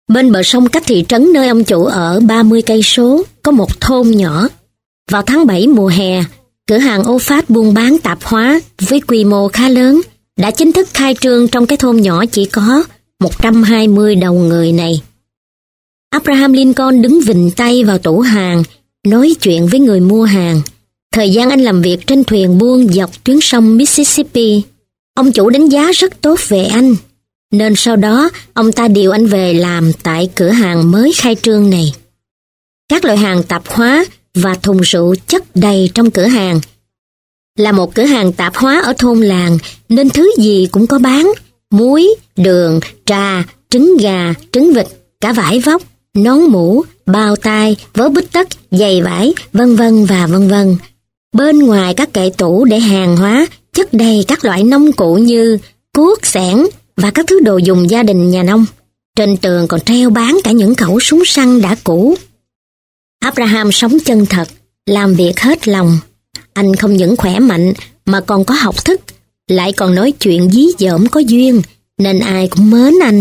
Bên bờ sông cách thị trấn nơi ông chủ ở 30 cây số, có một thôn nhỏ. Vào tháng 7 mùa hè, cửa hàng Ophat buôn bán tạp hóa với quy mô khá lớn đã chính thức khai trương trong cái thôn nhỏ chỉ có 120 đầu người này. Abraham Lincoln đứng vịn tay vào tủ hàng, nói chuyện với người mua hàng. Thời gian anh làm việc trên thuyền buôn dọc tuyến sông Mississippi, ông chủ đánh giá rất tốt về anh, nên sau đó ông ta điều anh về làm tại cửa hàng mới khai trương này. Các loại hàng tạp hóa và thùng rượu chất đầy trong cửa hàng. Là một cửa hàng tạp hóa ở thôn làng nên thứ gì cũng có bán: muối, đường, trà, trứng gà, trứng vịt, cả vải vóc, nón mũ, bao tay, vớ bít tất, giày vải, vân vân và vân vân. Bên ngoài các kệ tủ để hàng hóa chất đầy các loại nông cụ như cuốc, xẻng và các thứ đồ dùng gia đình nhà nông. Trên tường còn treo bán cả những khẩu súng săn đã cũ. Abraham sống chân thật, làm việc hết lòng. Anh không những khỏe mạnh mà còn có học thức, lại còn nói chuyện dí dỏm có duyên, nên ai cũng mến anh.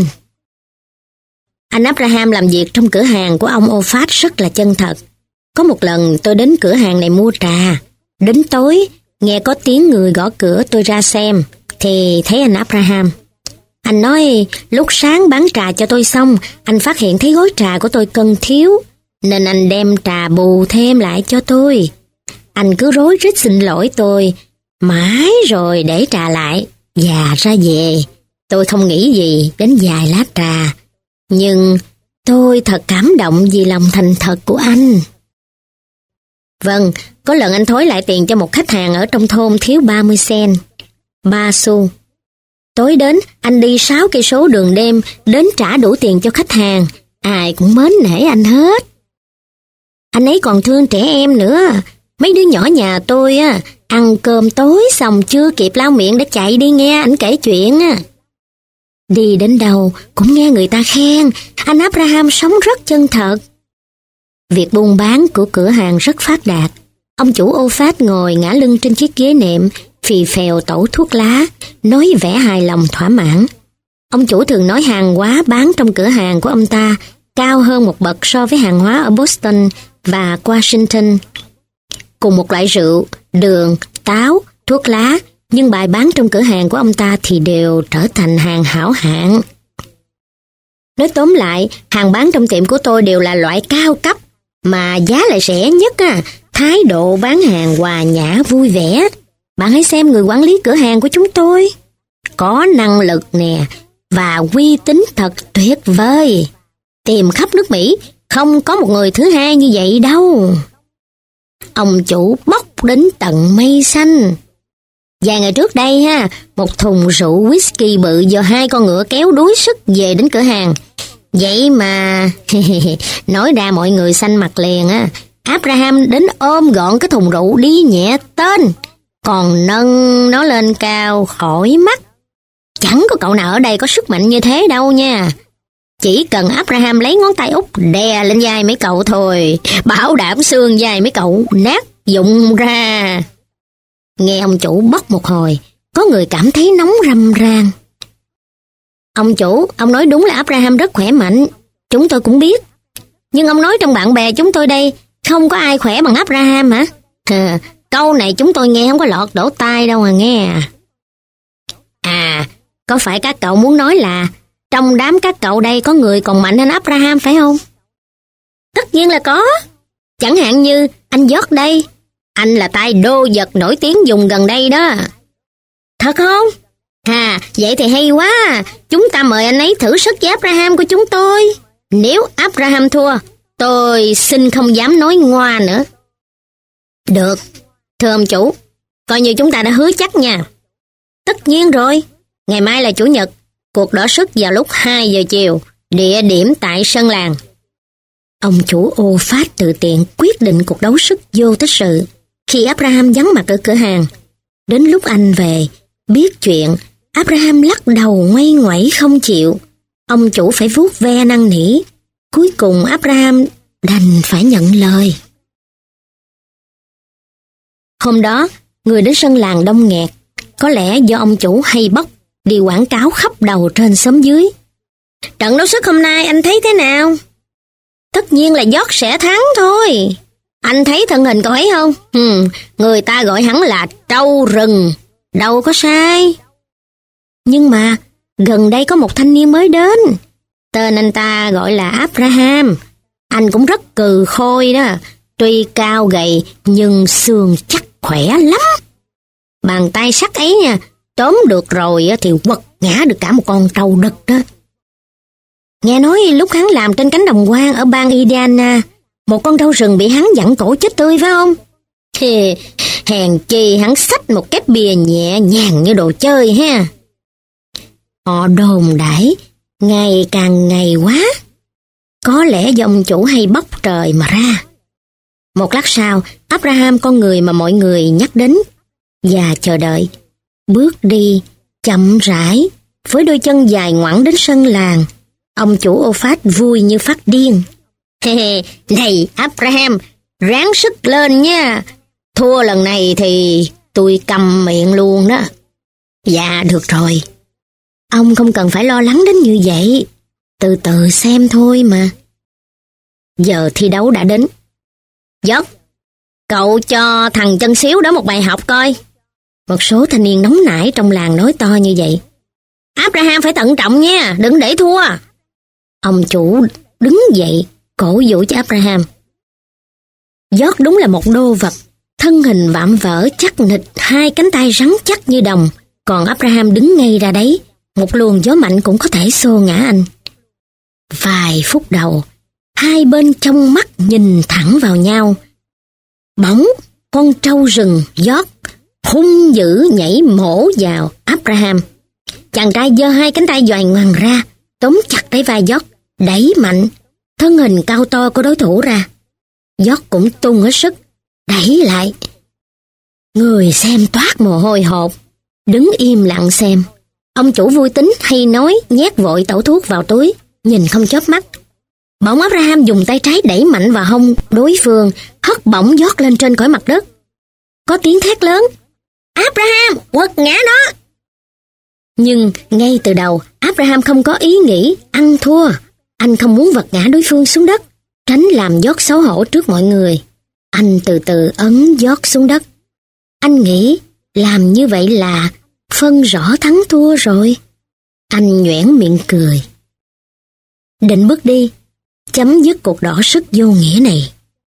Anh Abraham làm việc trong cửa hàng của ông Ophat rất là chân thật. Có một lần tôi đến cửa hàng này mua trà. Đến tối, nghe có tiếng người gõ cửa, tôi ra xem, thì thấy anh Abraham. Anh nói lúc sáng bán trà cho tôi xong, anh phát hiện thấy gói trà của tôi cân thiếu, nên anh đem trà bù thêm lại cho tôi. Anh cứ rối rít xin lỗi tôi, mãi rồi để trà lại, và ra về. Tôi không nghĩ gì đến vài lá trà, nhưng tôi thật cảm động vì lòng thành thật của anh. Vâng, có lần anh thối lại tiền cho một khách hàng ở trong thôn thiếu 30 cent, 3 xu. Tối đến, anh đi 6 cây số đường đêm đến trả đủ tiền cho khách hàng. Ai cũng mến nể anh hết. Anh ấy còn thương trẻ em nữa. Mấy đứa nhỏ nhà tôi ăn cơm tối xong chưa kịp lau miệng đã chạy đi nghe anh kể chuyện. Đi đến đâu cũng nghe người ta khen anh Abraham sống rất chân thật. Việc buôn bán của cửa hàng rất phát đạt. Ông chủ Ophat ngồi ngả lưng trên chiếc ghế nệm, phì phèo tẩu thuốc lá, nói vẻ hài lòng thỏa mãn. Ông chủ thường nói hàng hóa bán trong cửa hàng của ông ta cao hơn một bậc so với hàng hóa ở Boston và Washington. Cùng một loại rượu, đường, táo, thuốc lá, nhưng bài bán trong cửa hàng của ông ta thì đều trở thành hàng hảo hạng. Nói tóm lại, hàng bán trong tiệm của tôi đều là loại cao cấp, mà giá lại rẻ nhất. Thái độ bán hàng hòa nhã vui vẻ. Bạn hãy xem người quản lý cửa hàng của chúng tôi. Có năng lực nè, và uy tín thật tuyệt vời. Tìm khắp nước Mỹ, không có một người thứ hai như vậy đâu. Ông chủ bốc đến tận mây xanh. Vài ngày trước đây một thùng rượu whisky bự do 2 con ngựa kéo đuối sức về đến cửa hàng. Vậy mà nói ra mọi người xanh mặt liền. Abraham đến ôm gọn cái thùng rượu đi nhẹ tên, còn nâng nó lên cao khỏi mắt. Chẳng có cậu nào ở đây có sức mạnh như thế đâu nha. Chỉ cần Abraham lấy ngón tay út đè lên vai mấy cậu thôi, bảo đảm xương vai mấy cậu nát vụn ra. Nghe ông chủ bốc một hồi, có người cảm thấy nóng râm ran. Ông chủ, ông nói đúng là Abraham rất khỏe mạnh, chúng tôi cũng biết. Nhưng ông nói trong bạn bè chúng tôi đây, không có ai khỏe bằng Abraham hả? Câu này chúng tôi nghe không có lọt lỗ tai đâu nghe. Có phải các cậu muốn nói là trong đám các cậu đây có người còn mạnh hơn Abraham phải không? Tất nhiên là có. Chẳng hạn như anh George đây. Anh là tay đô vật nổi tiếng vùng gần đây đó. Thật không? Vậy thì hay quá. Chúng ta mời anh ấy thử sức với Abraham của chúng tôi. Nếu Abraham thua, tôi xin không dám nói ngoa nữa. Được, thưa ông chủ, coi như chúng ta đã hứa chắc nha. Tất nhiên rồi. Ngày mai là Chủ nhật, cuộc đọ sức vào lúc 2 giờ chiều, địa điểm tại sân làng. Ông chủ Ophat tự tiện quyết định cuộc đấu sức vô tích sự khi Abraham vắng mặt ở cửa hàng. Đến lúc anh về, biết chuyện, Abraham lắc đầu ngoay ngoẩy không chịu. Ông chủ phải vuốt ve năn nỉ. Cuối cùng Abraham đành phải nhận lời. Hôm đó, người đến sân làng đông nghẹt. Có lẽ do ông chủ hay bốc, đi quảng cáo khắp đầu trên xóm dưới. Trận đấu sức hôm nay anh thấy thế nào? Tất nhiên là George sẽ thắng thôi. Anh thấy thân hình cậu ấy không? Người ta gọi hắn là trâu rừng, đâu có sai. Nhưng mà gần đây có một thanh niên mới đến. Tên anh ta gọi là Abraham. Anh cũng rất cừ khôi đó. Tuy cao gầy nhưng xương chắc khỏe lắm. Bàn tay sắt ấy nha, tóm được rồi thì quật ngã được cả một con trâu đực đó. Nghe nói lúc hắn làm trên cánh đồng hoang ở bang Indiana, một con trâu rừng bị hắn vặn cổ chết tươi phải không? Hèn chi hắn xách một cái bìa nhẹ nhàng như đồ chơi ha. Họ đồn đãi ngày càng ngày quá. Có lẽ do ông chủ hay bóc trời mà ra. Một lát sau, Abraham, con người mà mọi người nhắc đến và chờ đợi, bước đi chậm rãi với đôi chân dài ngoẳng đến sân làng. Ông chủ Ô-phát vui như phát điên. Này Abraham, ráng sức lên nha. Thua lần này thì tôi câm miệng luôn đó. Dạ được rồi. Ông không cần phải lo lắng đến như vậy. Từ từ xem thôi mà. Giờ thi đấu đã đến. George, cậu cho thằng chân xíu đó một bài học coi. Một số thanh niên nóng nảy trong làng nói to như vậy. Abraham phải thận trọng nha, đừng để thua. Ông chủ đứng dậy cổ vũ cho Abraham. George đúng là một đô vật, thân hình vạm vỡ chắc nịch, hai cánh tay rắn chắc như đồng. Còn Abraham đứng ngay ra đấy, một luồng gió mạnh cũng có thể xô ngã anh. Vài phút đầu, hai bên trong mắt nhìn thẳng vào nhau. Bỗng, con trâu rừng George hung dữ nhảy mổ vào Abraham. Chàng trai giơ hai cánh tay doài ngoằng ra, tóm chặt lấy vai George, đẩy mạnh thân hình cao to của đối thủ ra. George cũng tung hết sức, đẩy lại. Người xem toát mồ hôi hột, đứng im lặng xem. Ông chủ vui tính hay nói nhét vội tẩu thuốc vào túi, nhìn không chớp mắt. Bỗng Abraham dùng tay trái đẩy mạnh vào hông đối phương, hất bổng George lên trên cõi mặt đất. Có tiếng thét lớn, Abraham, quật ngã nó. Nhưng ngay từ đầu, Abraham không có ý nghĩ ăn thua. Anh không muốn vật ngã đối phương xuống đất, tránh làm George xấu hổ trước mọi người. Anh từ từ ấn George xuống đất. Anh nghĩ làm như vậy là phân rõ thắng thua rồi. Anh nhoẻn miệng cười. Định bước đi, chấm dứt cuộc đỏ sức vô nghĩa này.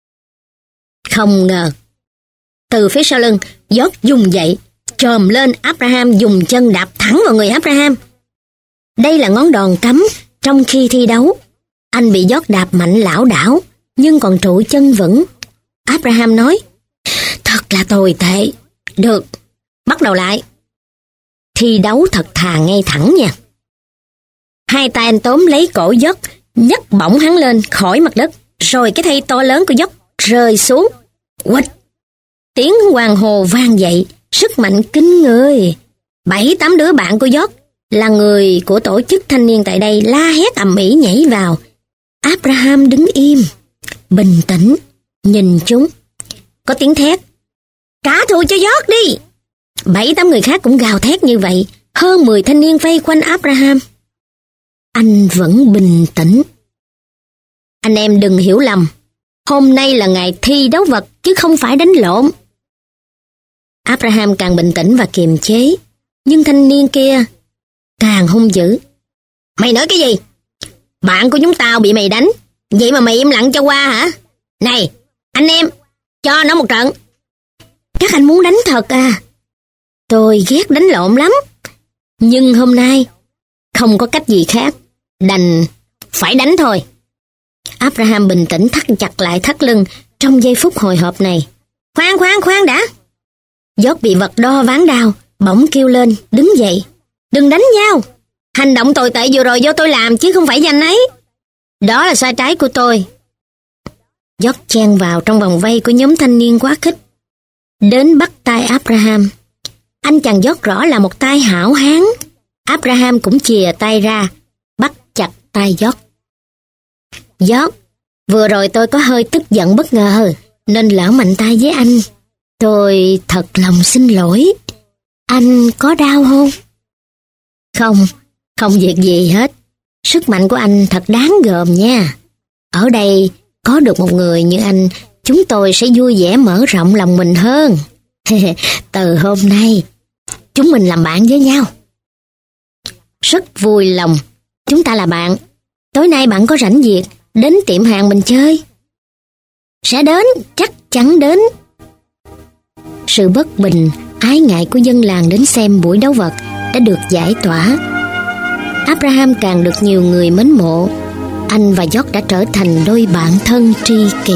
Không ngờ, từ phía sau lưng, George dùng dậy, chồm lên Abraham, dùng chân đạp thẳng vào người Abraham. Đây là ngón đòn cấm trong khi thi đấu. Anh bị George đạp mạnh lảo đảo, nhưng còn trụ chân vững. Abraham nói, thật là tồi tệ. Được, bắt đầu lại. Thi đấu thật thà ngay thẳng nha. Hai tay anh tóm lấy cổ George, nhấc bổng hắn lên khỏi mặt đất, rồi cái thây to lớn của George rơi xuống. Quịch! Tiếng hoàng hồ vang dậy, sức mạnh kinh người. 7-8 đứa bạn của George là người của tổ chức thanh niên tại đây la hét ầm ĩ nhảy vào. Abraham đứng im, bình tĩnh, nhìn chúng. Có tiếng thét, trả thù cho George đi. 7-8 người khác cũng gào thét như vậy. Hơn 10 thanh niên vây quanh Abraham. Anh vẫn bình tĩnh. Anh em đừng hiểu lầm, hôm nay là ngày thi đấu vật chứ không phải đánh lộn. Abraham càng bình tĩnh và kiềm chế, nhưng thanh niên kia càng hung dữ. Mày nói cái gì? Bạn của chúng tao bị mày đánh, vậy mà mày im lặng cho qua hả? Này, anh em, cho nó một trận. Các anh muốn đánh thật à? Tôi ghét đánh lộn lắm, nhưng hôm nay không có cách gì khác, đành phải đánh thôi. Abraham bình tĩnh thắt chặt lại thắt lưng trong giây phút hồi hộp này. Khoan đã. George bị vật đo ván đao, bỗng kêu lên, đứng dậy. Đừng đánh nhau. Hành động tồi tệ vừa rồi do tôi làm chứ không phải do anh ấy. Đó là sai trái của tôi. George chen vào trong vòng vây của nhóm thanh niên quá khích, đến bắt tay Abraham. Anh chàng George rõ là một tay hảo hán. Abraham cũng chìa tay ra, bắt chặt tay George. George, vừa rồi tôi có hơi tức giận bất ngờ, nên lỡ mạnh tay với anh. Tôi thật lòng xin lỗi. Anh có đau không? Không việc gì hết. Sức mạnh của anh thật đáng gờm nha. Ở đây có được một người như anh, chúng tôi sẽ vui vẻ mở rộng lòng mình hơn. Từ hôm nay, chúng mình làm bạn với nhau. Rất vui lòng, chúng ta là bạn. Tối nay bạn có rảnh việc, đến tiệm hàng mình chơi. Sẽ đến, chắc chắn đến. Sự bất bình, ái ngại của dân làng đến xem buổi đấu vật đã được giải tỏa. Abraham càng được nhiều người mến mộ. Anh và George đã trở thành đôi bạn thân tri kỷ.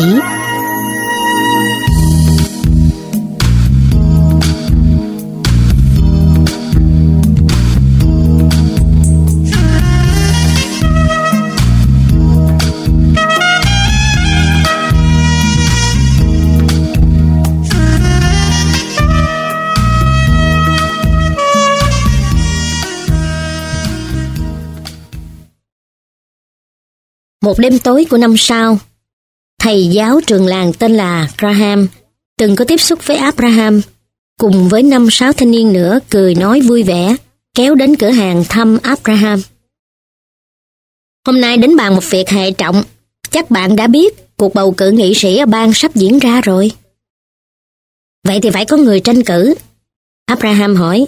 Một đêm tối của năm sau, thầy giáo trường làng tên là Graham từng có tiếp xúc với Abraham, cùng với 5-6 thanh niên nữa cười nói vui vẻ, kéo đến cửa hàng thăm Abraham. Hôm nay đến bàn một việc hệ trọng, chắc bạn đã biết cuộc bầu cử nghị sĩ ở bang sắp diễn ra rồi. Vậy thì phải có người tranh cử. Abraham hỏi.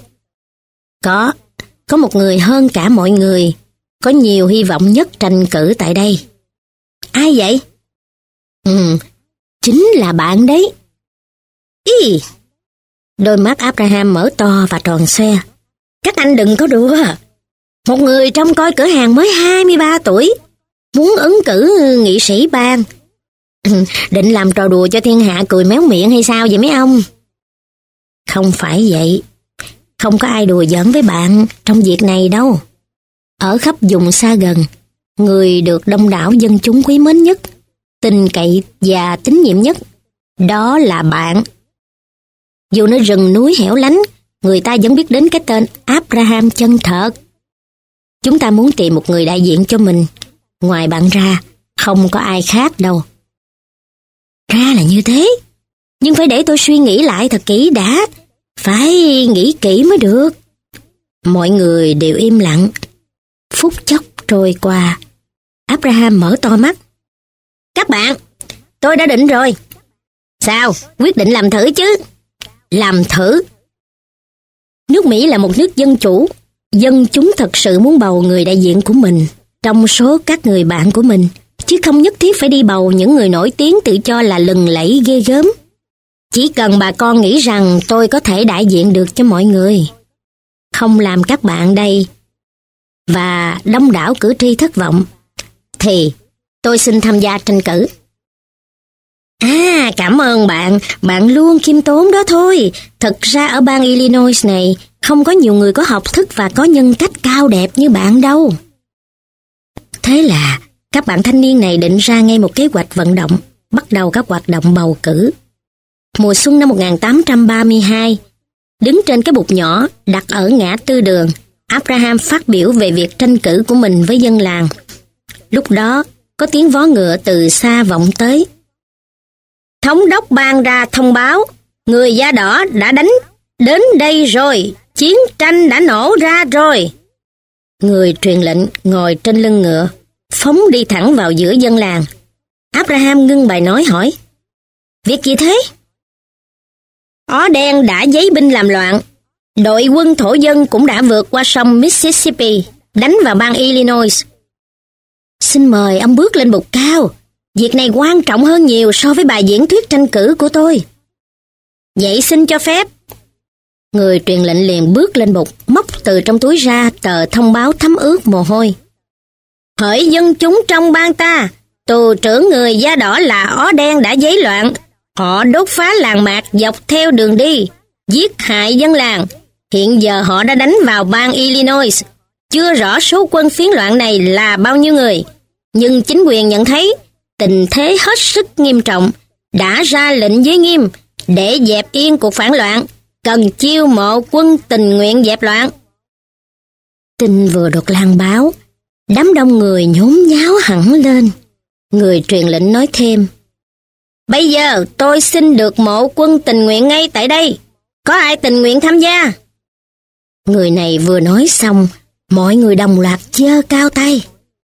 Có một người hơn cả mọi người, có nhiều hy vọng nhất tranh cử tại đây. Ai vậy? Chính là bạn đấy. Ý! Đôi mắt Abraham mở to và tròn xoe. Các anh đừng có đùa. Một người trông coi cửa hàng mới 23 tuổi, muốn ứng cử nghị sĩ bang. Định làm trò đùa cho thiên hạ cười méo miệng hay sao vậy mấy ông? Không phải vậy. Không có ai đùa giỡn với bạn trong việc này đâu. Ở khắp vùng xa gần, người được đông đảo dân chúng quý mến nhất, tin cậy và tín nhiệm nhất, đó là bạn. Dù nơi rừng núi hẻo lánh, người ta vẫn biết đến cái tên Abraham chân thật. Chúng ta muốn tìm một người đại diện cho mình. Ngoài bạn ra, không có ai khác đâu. Ra là như thế. Nhưng phải để tôi suy nghĩ lại thật kỹ đã. Phải nghĩ kỹ mới được. Mọi người đều im lặng. Phút chốc trôi qua. Abraham mở to mắt. Các bạn, tôi đã định rồi. Sao, quyết định làm thử chứ? Làm thử. Nước Mỹ là một nước dân chủ. Dân chúng thật sự muốn bầu người đại diện của mình trong số các người bạn của mình, chứ không nhất thiết phải đi bầu những người nổi tiếng tự cho là lừng lẫy ghê gớm. Chỉ cần bà con nghĩ rằng tôi có thể đại diện được cho mọi người, không làm các bạn đây và đông đảo cử tri thất vọng, thì tôi xin tham gia tranh cử. Cảm ơn bạn, bạn luôn khiêm tốn đó thôi. Thật ra ở bang Illinois này không có nhiều người có học thức và có nhân cách cao đẹp như bạn đâu. Thế là các bạn thanh niên này định ra ngay một kế hoạch vận động, bắt đầu các hoạt động bầu cử. Mùa xuân năm 1832, đứng trên cái bục nhỏ đặt ở ngã tư đường, Abraham phát biểu về việc tranh cử của mình với dân làng. Lúc đó, có tiếng vó ngựa từ xa vọng tới. Thống đốc ban ra thông báo, người da đỏ đã đánh đến đây rồi, chiến tranh đã nổ ra rồi. Người truyền lệnh ngồi trên lưng ngựa, phóng đi thẳng vào giữa dân làng. Abraham ngưng bài nói hỏi, việc gì thế? Ó đen đã giấy binh làm loạn. Đội quân thổ dân cũng đã vượt qua sông Mississippi, đánh vào bang Illinois. Xin mời ông bước lên bục cao. Việc này quan trọng hơn nhiều so với bài diễn thuyết tranh cử của tôi. Vậy xin cho phép. Người truyền lệnh liền bước lên bục, móc từ trong túi ra tờ thông báo thấm ướt mồ hôi. Hỡi dân chúng trong bang ta, tù trưởng người da đỏ là Ó đen đã giấy loạn. Họ đốt phá làng mạc dọc theo đường đi, giết hại dân làng. Hiện giờ họ đã đánh vào bang Illinois. Chưa rõ số quân phiến loạn này là bao nhiêu người, nhưng chính quyền nhận thấy tình thế hết sức nghiêm trọng, đã ra lệnh giới nghiêm để dẹp yên cuộc phản loạn, cần chiêu mộ quân tình nguyện dẹp loạn. Tin vừa được lan báo, đám đông người nhốn nháo hẳn lên. Người truyền lệnh nói thêm, bây giờ tôi xin được mộ quân tình nguyện ngay tại đây. Có ai tình nguyện tham gia? Người này vừa nói xong, mọi người đồng loạt giơ cao tay.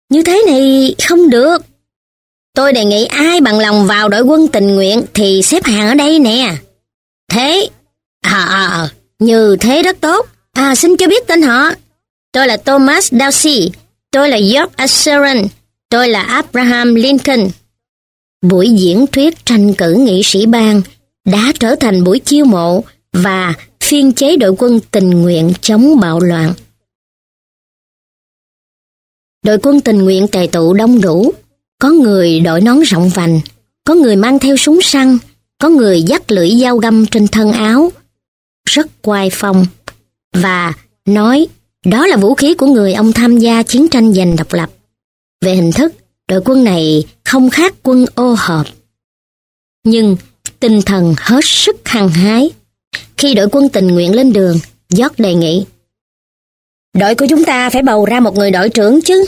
Như thế này không được. Tôi đề nghị ai bằng lòng vào đội quân tình nguyện thì xếp hàng ở đây nè. Thế, như thế rất tốt. Xin cho biết tên họ. Tôi là Thomas Dowsey, tôi là George Asheron, tôi là Abraham Lincoln. Buổi diễn thuyết tranh cử nghị sĩ bang đã trở thành buổi chiêu mộ và phiên chế đội quân tình nguyện chống bạo loạn. Đội quân tình nguyện tề tụ đông đủ, có người đội nón rộng vành, có người mang theo súng săn, có người dắt lưỡi dao găm trên thân áo, rất oai phong, và nói đó là vũ khí của người ông tham gia chiến tranh giành độc lập. Về hình thức, đội quân này không khác quân ô hợp, nhưng tinh thần hết sức hăng hái. Khi đội quân tình nguyện lên đường, George đề nghị: đội của chúng ta phải bầu ra một người đội trưởng chứ.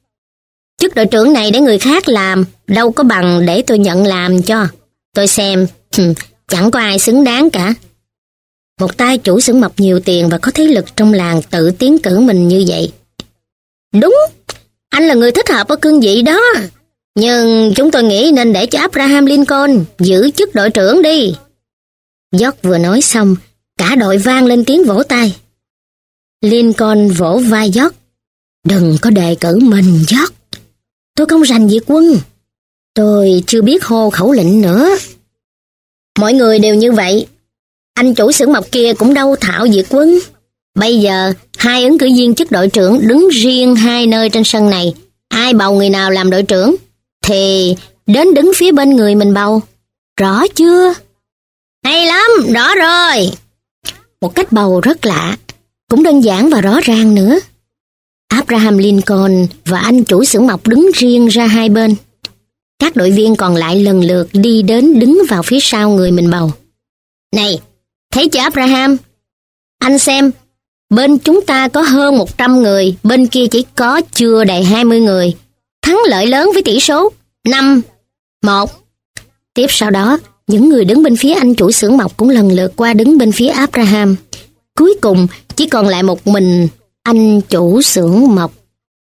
Chức đội trưởng này để người khác làm, đâu có bằng để tôi nhận làm cho. Tôi xem, chẳng có ai xứng đáng cả. Một tay chủ xưởng mộc nhiều tiền và có thế lực trong làng tự tiến cử mình như vậy. Đúng, anh là người thích hợp ở cương vị đó. Nhưng chúng tôi nghĩ nên để cho Abraham Lincoln giữ chức đội trưởng đi. George vừa nói xong, cả đội vang lên tiếng vỗ tay. Lincoln vỗ vai George. Đừng có đề cử mình, George. Tôi không rành việc quân. Tôi chưa biết hô khẩu lệnh nữa. Mọi người đều như vậy. Anh chủ xưởng mộc kia cũng đâu thạo việc quân. Bây giờ, hai ứng cử viên chức đội trưởng đứng riêng hai nơi trên sân này. Ai bầu người nào làm đội trưởng, thì đến đứng phía bên người mình bầu. Rõ chưa? Hay lắm, rõ rồi. Một cách bầu rất lạ, cũng đơn giản và rõ ràng nữa. Abraham Lincoln và anh chủ xưởng mộc đứng riêng ra hai bên. Các đội viên còn lại lần lượt đi đến đứng vào phía sau người mình bầu. Này, thấy chưa Abraham? Anh xem, bên chúng ta có hơn 100 người, bên kia chỉ có chưa đầy 20 người. Thắng lợi lớn với tỷ số 5-1. Tiếp sau đó, những người đứng bên phía anh chủ xưởng mộc cũng lần lượt qua đứng bên phía Abraham. Cuối cùng, chỉ còn lại một mình anh chủ xưởng mộc.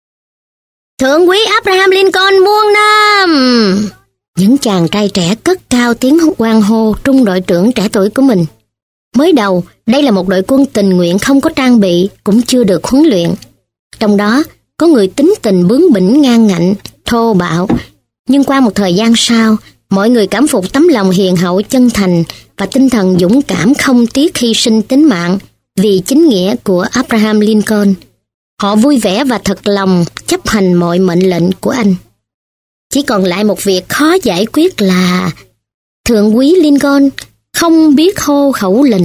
Thượng úy Abraham Lincoln muôn năm! Những chàng trai trẻ cất cao tiếng hoan hô trung đội trưởng trẻ tuổi của mình. Mới đầu, đây là một đội quân tình nguyện không có trang bị, cũng chưa được huấn luyện. Trong đó, có người tính tình bướng bỉnh ngang ngạnh, thô bạo. Nhưng qua một thời gian sau, mọi người cảm phục tấm lòng hiền hậu chân thành và tinh thần dũng cảm không tiếc hy sinh tính mạng vì chính nghĩa của Abraham Lincoln. Họ vui vẻ và thật lòng chấp hành mọi mệnh lệnh của anh. Chỉ còn lại một việc khó giải quyết là thượng úy Lincoln không biết hô khẩu lệnh.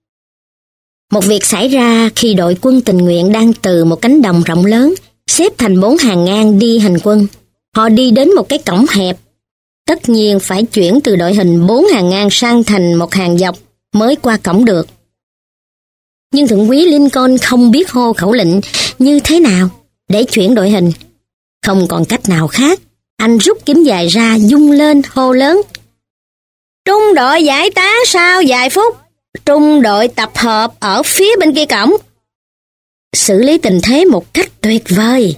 Một việc xảy ra khi đội quân tình nguyện đang từ một cánh đồng rộng lớn xếp thành 4 hàng ngang đi hành quân. Họ đi đến một cái cổng hẹp. Tất nhiên phải chuyển từ đội hình 4 hàng ngang sang thành một hàng dọc mới qua cổng được. Nhưng thượng úy Lincoln không biết hô khẩu lệnh như thế nào để chuyển đội hình. Không còn cách nào khác, anh rút kiếm dài ra vung lên hô lớn. Trung đội giải tán sau vài phút, trung đội tập hợp ở phía bên kia cổng. Xử lý tình thế một cách tuyệt vời.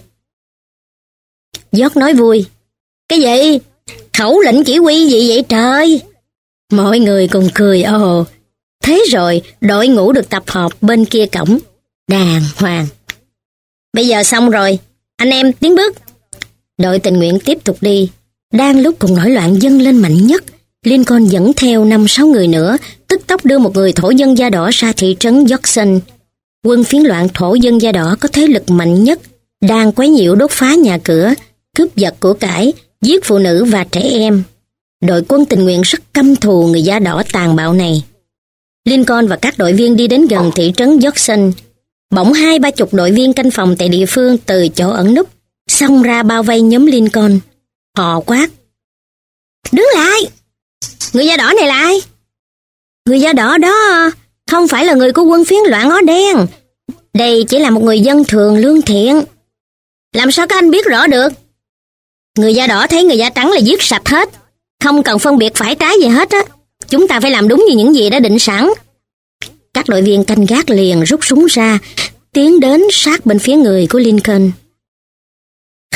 George nói vui. Cái gì? Khẩu lệnh chỉ huy gì vậy trời? Mọi người cùng cười ồ. Thế rồi đội ngũ được tập hợp bên kia cổng. Đàng hoàng. Bây giờ xong rồi, anh em tiến bước. Đội tình nguyện tiếp tục đi. Đang lúc cuộc nổi loạn dâng lên mạnh nhất, Lincoln dẫn theo 5-6 người nữa, tức tốc đưa một người thổ dân da đỏ ra thị trấn Jackson. Quân phiến loạn thổ dân da đỏ có thế lực mạnh nhất, đang quấy nhiễu đốt phá nhà cửa, cướp giật của cải, giết phụ nữ và trẻ em. Đội quân tình nguyện rất căm thù người da đỏ tàn bạo này. Lincoln và các đội viên đi đến gần thị trấn Jackson. Bỗng 20-30 đội viên canh phòng tại địa phương từ chỗ ẩn núp xông ra bao vây nhóm Lincoln. Họ quát. Đứng lại! Người da đỏ này là ai? Người da đỏ đó không phải là người của quân phiến loạn áo đen. Đây chỉ là một người dân thường lương thiện. Làm sao các anh biết rõ được? Người da đỏ thấy người da trắng là giết sạch hết. Không cần phân biệt phải trái gì hết á. Chúng ta phải làm đúng như những gì đã định sẵn. Các đội viên canh gác liền rút súng ra, tiến đến sát bên phía người của Lincoln. Không,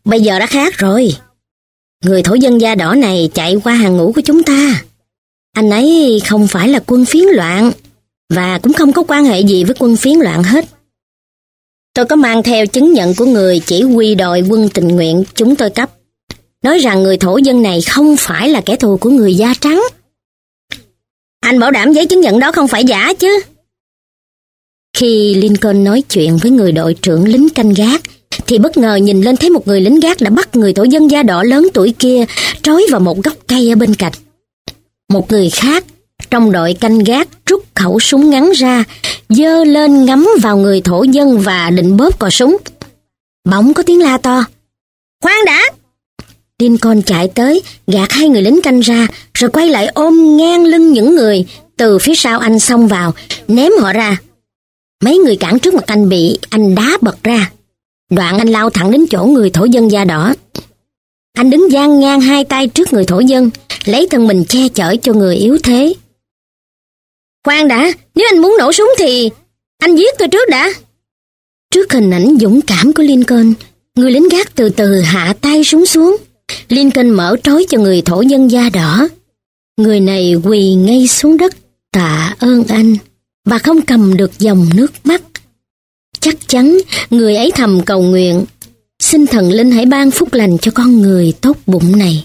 bây giờ đã khác rồi. Người thổ dân da đỏ này chạy qua hàng ngũ của chúng ta. Anh ấy không phải là quân phiến loạn, và cũng không có quan hệ gì với quân phiến loạn hết. Tôi có mang theo chứng nhận của người chỉ huy đội quân tình nguyện chúng tôi cấp, nói rằng người thổ dân này không phải là kẻ thù của người da trắng. Anh bảo đảm giấy chứng nhận đó không phải giả chứ? Khi Lincoln nói chuyện với người đội trưởng lính canh gác, thì bất ngờ nhìn lên thấy một người lính gác đã bắt người thổ dân da đỏ lớn tuổi kia trói vào một gốc cây ở bên cạnh. Một người khác trong đội canh gác rút khẩu súng ngắn ra, giơ lên ngắm vào người thổ dân và định bóp cò súng. Bỗng có tiếng la to: "Khoan đã!" Lincoln chạy tới, gạt hai người lính canh ra, rồi quay lại ôm ngang lưng những người từ phía sau anh xông vào, ném họ ra. Mấy người cản trước mặt anh bị anh đá bật ra. Đoạn anh lao thẳng đến chỗ người thổ dân da đỏ. Anh đứng dang ngang hai tay trước người thổ dân, lấy thân mình che chở cho người yếu thế. "Khoan đã, nếu anh muốn nổ súng thì anh giết tôi trước đã." Trước hình ảnh dũng cảm của Lincoln, người lính gác từ từ hạ tay súng xuống. Lincoln mở trói cho người thổ dân da đỏ. Người này quỳ ngay xuống đất tạ ơn anh và không cầm được dòng nước mắt. Chắc chắn người ấy thầm cầu nguyện: xin thần linh hãy ban phúc lành cho con người tốt bụng này.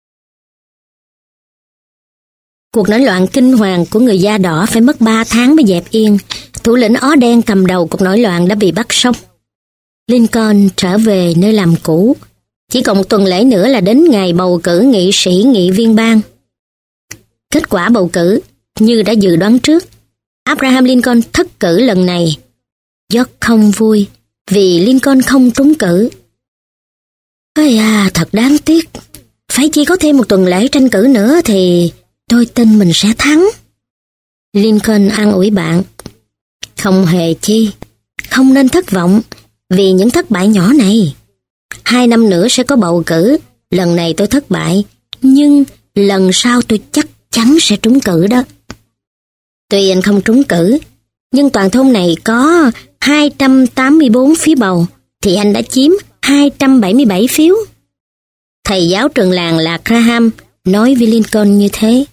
Cuộc nổi loạn kinh hoàng của người da đỏ phải mất 3 tháng mới dẹp yên. Thủ lĩnh Ó Đen cầm đầu cuộc nổi loạn đã bị bắt sống. Lincoln trở về nơi làm cũ. Chỉ còn một tuần lễ nữa là đến ngày bầu cử nghị sĩ nghị viên bang. Kết quả bầu cử như đã dự đoán trước, Abraham Lincoln thất cử lần này. George không vui vì Lincoln không trúng cử. Ây à, thật đáng tiếc. Phải chỉ có thêm một tuần lễ tranh cử nữa thì tôi tin mình sẽ thắng. Lincoln an ủi bạn: không hề chi, không nên thất vọng vì những thất bại nhỏ này. 2 năm nữa sẽ có bầu cử. Lần này tôi thất bại, nhưng lần sau tôi chắc chắn sẽ trúng cử đó. Tuy anh không trúng cử, nhưng toàn thôn này có 284 phiếu bầu, thì anh đã chiếm 277 phiếu. Thầy giáo trường làng là Graham nói với Lincoln như thế.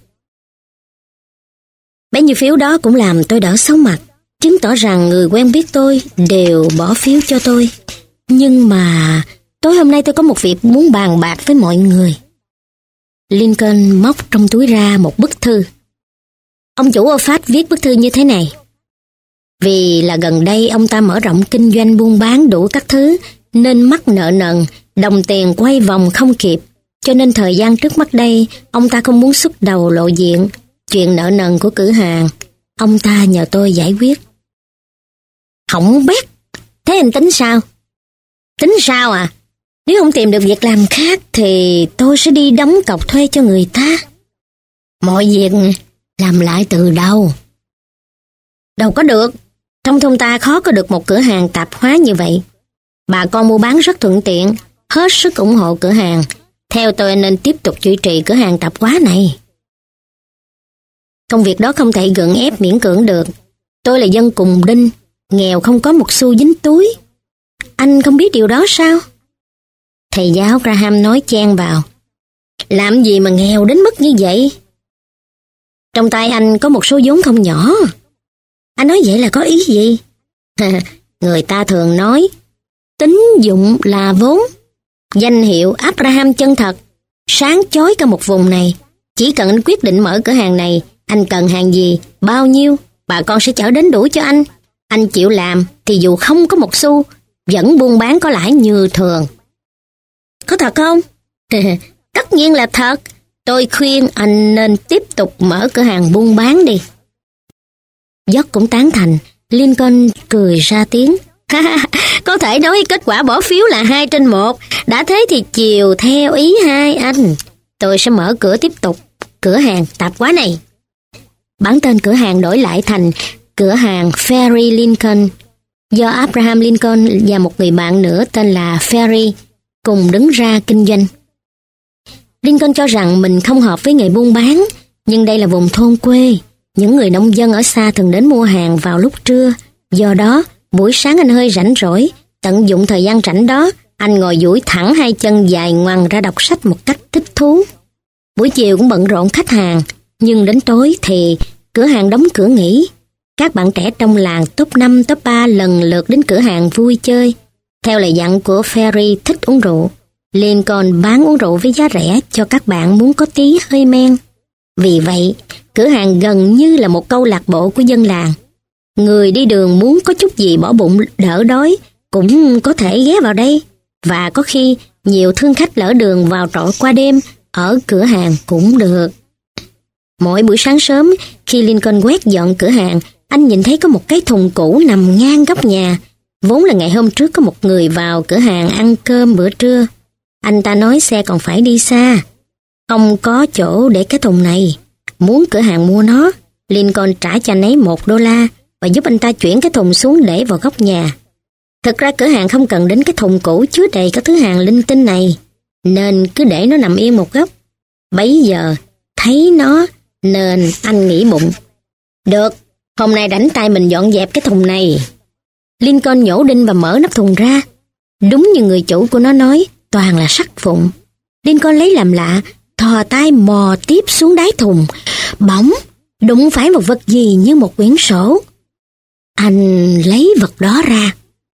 Bấy nhiêu phiếu đó cũng làm tôi đỡ xấu mặt, chứng tỏ rằng người quen biết tôi đều bỏ phiếu cho tôi. Nhưng mà tối hôm nay tôi có một việc muốn bàn bạc với mọi người. Lincoln móc trong túi ra một bức thư. Ông chủ Ofat viết bức thư như thế này: vì là gần đây ông ta mở rộng kinh doanh buôn bán đủ các thứ, nên mắc nợ nần, đồng tiền quay vòng không kịp, cho nên thời gian trước mắt đây ông ta không muốn xuất đầu lộ diện. Chuyện nợ nần của cửa hàng ông ta nhờ tôi giải quyết. Hỏng bét. Thế anh tính sao? Tính sao à? Nếu không tìm được việc làm khác thì tôi sẽ đi đóng cọc thuê cho người ta. Mọi việc làm lại từ đầu. Đâu có được. Trong thôn ta khó có được một cửa hàng tạp hóa như vậy. Bà con mua bán rất thuận tiện, hết sức ủng hộ cửa hàng. Theo tôi nên tiếp tục duy trì cửa hàng tạp hóa này. Công việc đó không thể gượng ép miễn cưỡng được. Tôi là dân cùng đinh, nghèo không có một xu dính túi. Anh không biết điều đó sao? Thầy giáo Graham nói chen vào. Làm gì mà nghèo đến mức như vậy? Trong tay anh có một số vốn không nhỏ. Anh nói vậy là có ý gì? Người ta thường nói tín dụng là vốn. Danh hiệu Abraham chân thật sáng chói cả một vùng này. Chỉ cần anh quyết định mở cửa hàng này, anh cần hàng gì, bao nhiêu, bà con sẽ chở đến đủ cho anh. Anh chịu làm thì dù không có một xu, vẫn buôn bán có lãi như thường. Có thật không? Tất nhiên là thật. Tôi khuyên anh nên tiếp tục mở cửa hàng buôn bán đi. George cũng tán thành. Lincoln cười ra tiếng. Có thể nói kết quả bỏ phiếu là 2/1. Đã thế thì chiều theo ý hai anh, tôi sẽ mở cửa tiếp tục cửa hàng tạp hóa này. Bản tên cửa hàng đổi lại thành cửa hàng Ferry Lincoln, do Abraham Lincoln và một người bạn nữa tên là Ferry cùng đứng ra kinh doanh. Lincoln cho rằng mình không hợp với nghề buôn bán, nhưng đây là vùng thôn quê. Những người nông dân ở xa thường đến mua hàng vào lúc trưa. Do đó, buổi sáng anh hơi rảnh rỗi, tận dụng thời gian rảnh đó, Anh ngồi duỗi thẳng hai chân dài ngoằng ra đọc sách một cách thích thú. Buổi chiều cũng bận rộn khách hàng, nhưng đến tối thì cửa hàng đóng cửa nghỉ. Các bạn trẻ trong làng top 5, top 3 lần lượt đến cửa hàng vui chơi. Theo lời dặn của Ferry thích uống rượu, Lincoln bán uống rượu với giá rẻ cho các bạn muốn có tí hơi men. Vì vậy, cửa hàng gần như là một câu lạc bộ của dân làng. Người đi đường muốn có chút gì bỏ bụng đỡ đói cũng có thể ghé vào đây. Và có khi nhiều thương khách lỡ đường vào trọ qua đêm ở cửa hàng cũng được. Mỗi buổi sáng sớm, khi Lincoln quét dọn cửa hàng, anh nhìn thấy có một cái thùng cũ nằm ngang góc nhà. Vốn là ngày hôm trước có một người vào cửa hàng ăn cơm bữa trưa. Anh ta nói xe còn phải đi xa, không có chỗ để cái thùng này. Muốn cửa hàng mua nó, Lincoln trả cho anh ấy $1 và giúp anh ta chuyển cái thùng xuống để vào góc nhà. Thực ra cửa hàng không cần đến cái thùng cũ chứa đầy các thứ hàng linh tinh này, nên cứ để nó nằm yên một góc. Bấy giờ thấy nó nên anh nghĩ bụng, được, hôm nay rảnh tay mình dọn dẹp cái thùng này. Lincoln nhổ đinh và mở nắp thùng ra. Đúng như người chủ của nó nói, toàn là sắt vụn. Lincoln lấy làm lạ, thò tay mò tiếp xuống đáy thùng. Bỗng đụng phải một vật gì như một quyển sổ. Anh lấy vật đó ra.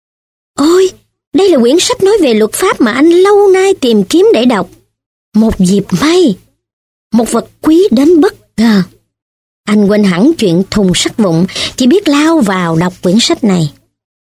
Ôi, đây là quyển sách nói về luật pháp mà anh lâu nay tìm kiếm để đọc. Một dịp may, một vật quý đến bất ngờ. Anh quên hẳn chuyện thùng sắt vụn, chỉ biết lao vào đọc quyển sách này.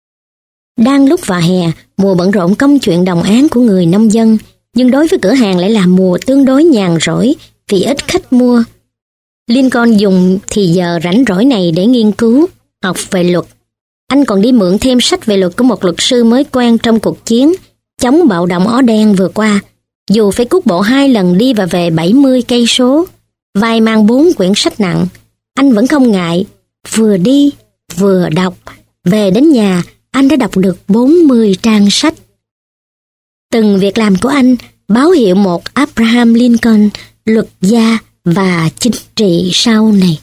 Đang lúc vào hè, mùa bận rộn công chuyện đồng áng của người nông dân, nhưng đối với cửa hàng lại là mùa tương đối nhàn rỗi vì ít khách mua. Lincoln dùng thì giờ rảnh rỗi này để nghiên cứu, học về luật. Anh còn đi mượn thêm sách về luật của một luật sư mới quen trong cuộc chiến chống bạo động Ó Đen vừa qua. Dù phải cuốc bộ 2 lần đi và về 70 cây số, vai mang 4 quyển sách nặng, anh vẫn không ngại, vừa đi vừa đọc. Về đến nhà, anh đã đọc được 40 trang sách. Từng việc làm của anh báo hiệu một Abraham Lincoln, luật gia và chính trị sau này.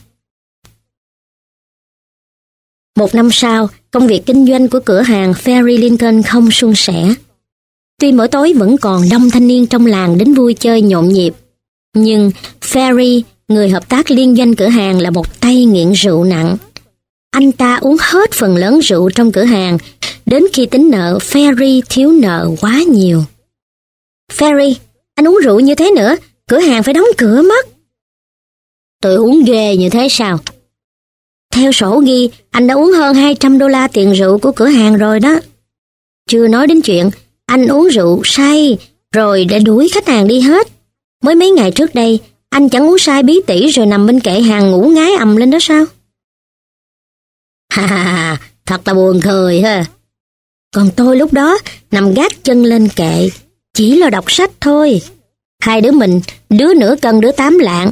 Một năm sau, công việc kinh doanh của cửa hàng Ferry Lincoln không suôn sẻ. Tuy mỗi tối vẫn còn đông thanh niên trong làng đến vui chơi nhộn nhịp, nhưng Ferry, người hợp tác liên doanh cửa hàng, là một tay nghiện rượu nặng. Anh ta uống hết phần lớn rượu trong cửa hàng, đến khi tính nợ, Ferry thiếu nợ quá nhiều. Ferry, anh uống rượu như thế nữa, cửa hàng phải đóng cửa mất. Tôi uống ghê như thế sao? Theo sổ ghi, anh đã uống hơn $200 tiền rượu của cửa hàng rồi đó. Chưa nói đến chuyện, anh uống rượu say, rồi đã đuổi khách hàng đi hết. Mới mấy ngày trước đây, anh chẳng uống say bí tỉ rồi nằm bên kệ hàng ngủ ngái ầm lên đó sao? Ha, thật là buồn cười ha. Còn tôi lúc đó nằm gác chân lên kệ, chỉ là đọc sách thôi. Hai đứa mình, đứa nửa cân đứa 8 lạng.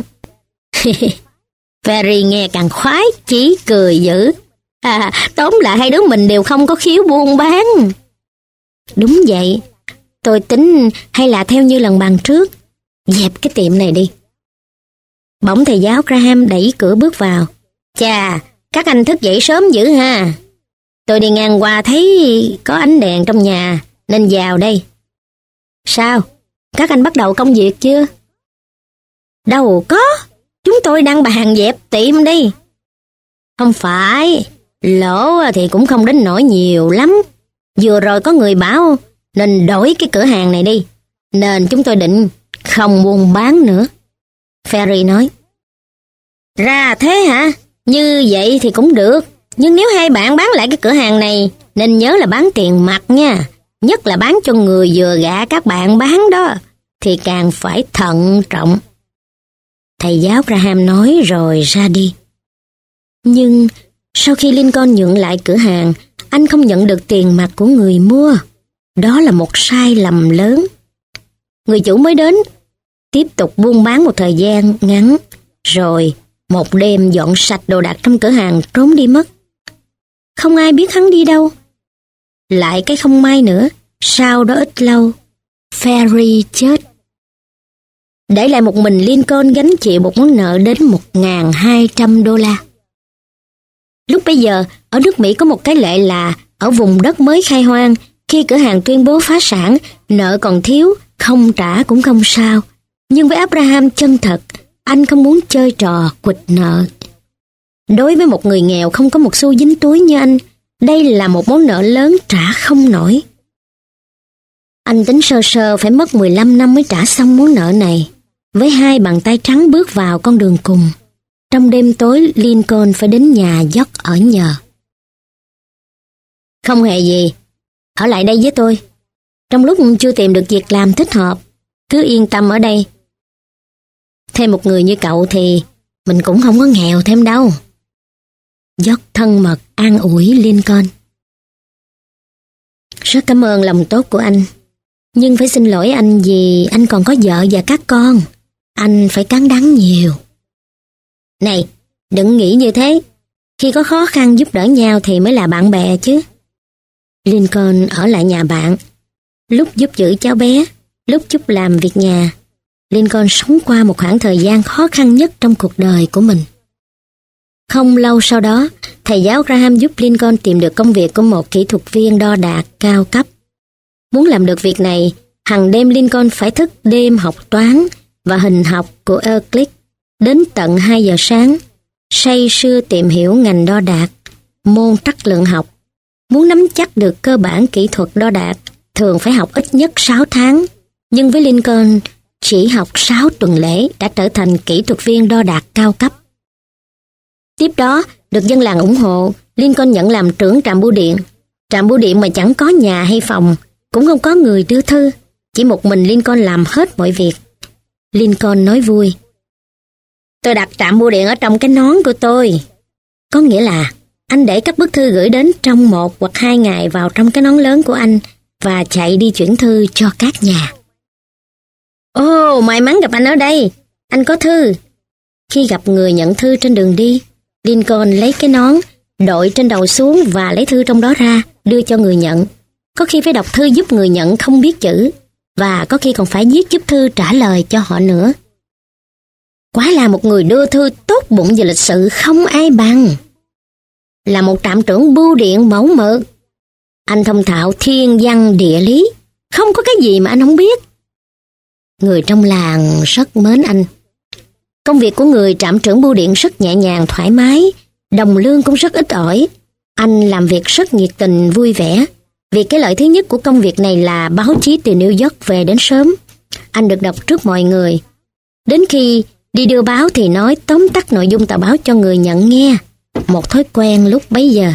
Ferry nghe càng khoái chí cười dữ. Tóm lại hai đứa mình đều không có khiếu buôn bán. Đúng vậy, tôi tính hay là theo như lần bàn trước, dẹp cái tiệm này đi. Bỗng thầy giáo Graham đẩy cửa bước vào. Chà, các anh thức dậy sớm dữ ha. Tôi đi ngang qua thấy có ánh đèn trong nhà nên vào đây. Sao? Các anh bắt đầu công việc chưa? Đâu có, chúng tôi đang bàn dẹp tiệm đi. Không phải, lỗ thì cũng không đến nỗi nhiều lắm. Vừa rồi có người bảo nên đổi cái cửa hàng này đi, nên chúng tôi định không buôn bán nữa. Ferry nói. Ra thế hả? Như vậy thì cũng được. Nhưng nếu hai bạn bán lại cái cửa hàng này, nên nhớ là bán tiền mặt nha. Nhất là bán cho người vừa gạ các bạn bán đó, thì càng phải thận trọng. Thầy giáo Graham nói rồi ra đi. Nhưng sau khi Lincoln nhượng lại cửa hàng, anh không nhận được tiền mặt của người mua. Đó là một sai lầm lớn. Người chủ mới đến, tiếp tục buôn bán một thời gian ngắn, rồi một đêm dọn sạch đồ đạc trong cửa hàng trốn đi mất. Không ai biết hắn đi đâu. Lại cái không may nữa, sau đó ít lâu, Ferry chết. Để lại một mình Lincoln gánh chịu một món nợ đến $1.200. Lúc bấy giờ, ở nước Mỹ có một cái lệ là ở vùng đất mới khai hoang, Khi cửa hàng tuyên bố phá sản, nợ còn thiếu, không trả cũng không sao. Nhưng với Abraham chân thật, anh không muốn chơi trò quỵt nợ. Đối với một người nghèo không có một xu dính túi như anh, đây là một món nợ lớn trả không nổi. Anh tính sơ sơ phải mất 15 năm mới trả xong món nợ này. Với hai bàn tay trắng bước vào con đường cùng. Trong đêm tối, Lincoln phải đến nhà George ở nhờ. Không hề gì, ở lại đây với tôi. Trong lúc chưa tìm được việc làm thích hợp, cứ yên tâm ở đây. Thêm một người như cậu thì mình cũng không có nghèo thêm đâu. George thân mật an ủi Lincoln. Rất cảm ơn lòng tốt của anh. Nhưng phải xin lỗi anh vì anh còn có vợ và các con. Anh phải cán đáng nhiều. Này, đừng nghĩ như thế. Khi có khó khăn giúp đỡ nhau thì mới là bạn bè chứ. Lincoln ở lại nhà bạn. Lúc giúp giữ cháu bé, lúc giúp làm việc nhà. Lincoln sống qua một khoảng thời gian khó khăn nhất trong cuộc đời của mình. Không lâu sau đó, thầy giáo Graham giúp Lincoln tìm được công việc của một kỹ thuật viên đo đạc cao cấp. Muốn làm được việc này, hằng đêm Lincoln phải thức đêm học toán và hình học của Euclid đến tận 2 giờ sáng, say sưa tìm hiểu ngành đo đạc, môn trắc lượng học. Muốn nắm chắc được cơ bản kỹ thuật đo đạc, thường phải học ít nhất 6 tháng. Nhưng với Lincoln, chỉ học 6 tuần lễ đã trở thành kỹ thuật viên đo đạc cao cấp. Tiếp đó, được dân làng ủng hộ, Lincoln nhận làm trưởng trạm bưu điện. Trạm bưu điện mà chẳng có nhà hay phòng, cũng không có người đưa thư, chỉ một mình Lincoln làm hết mọi việc. Lincoln nói vui. Tôi đặt trạm bưu điện ở trong cái nón của tôi. Có nghĩa là anh để các bức thư gửi đến trong 1 hoặc 2 ngày vào trong cái nón lớn của anh và chạy đi chuyển thư cho các nhà. Ồ, may mắn gặp anh ở đây. Anh có thư. Khi gặp người nhận thư trên đường đi, Lincoln lấy cái nón, đội trên đầu xuống và lấy thư trong đó ra, đưa cho người nhận. Có khi phải đọc thư giúp người nhận không biết chữ, và có khi còn phải viết giúp thư trả lời cho họ nữa. Quả là một người đưa thư tốt bụng và lịch sự không ai bằng. Là một trạm trưởng bưu điện mẫu mực. Anh thông thạo thiên văn địa lý, không có cái gì mà anh không biết. Người trong làng rất mến anh. Công việc của người trạm trưởng bưu điện rất nhẹ nhàng thoải mái, đồng lương cũng rất ít ỏi. Anh làm việc rất nhiệt tình vui vẻ. Vì cái lợi thứ nhất của công việc này là báo chí từ New York về đến sớm. Anh được đọc trước mọi người. Đến khi đi đưa báo thì nói tóm tắt nội dung tờ báo cho người nhận nghe. Một thói quen lúc bấy giờ.